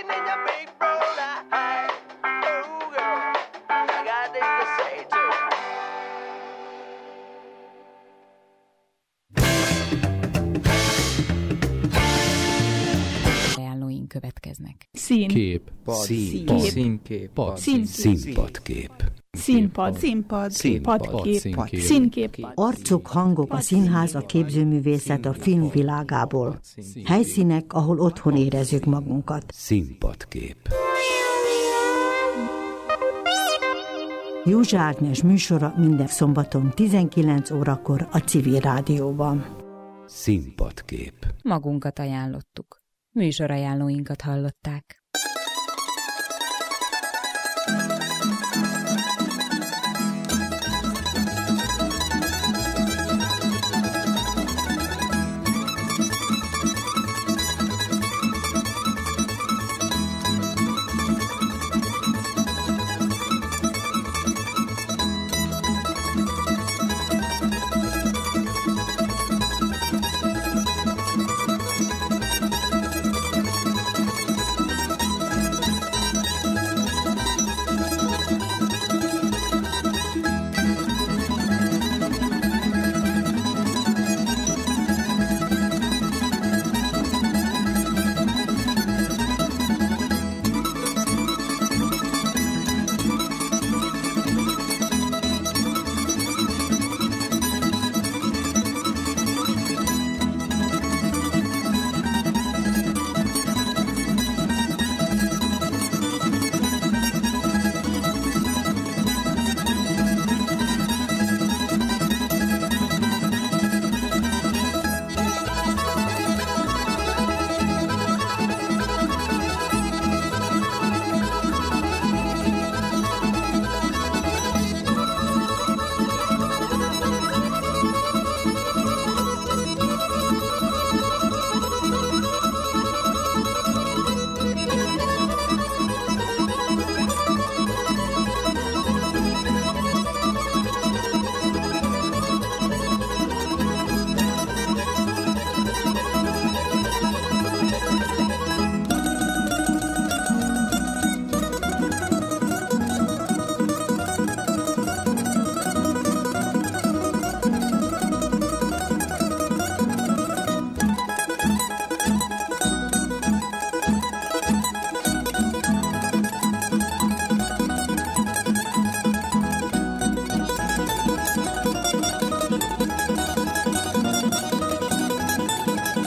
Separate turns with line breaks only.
in your big brown eye. Oh girl, I got things to say to you.
Ajánlóink következnek.
Színkép.
Színkép.
Színpadkép.
Színkép.
Arcok, hangok, a színház, a képzőművészet a film világából. Helyszínek, ahol otthon érezzük magunkat.
Színpadkép.
Józsa Ágnes műsora minden szombaton 19 órakor a Civil Rádióban.
Színpadkép.
Magunkat ajánlottuk. Műsorajánlóinkat hallották.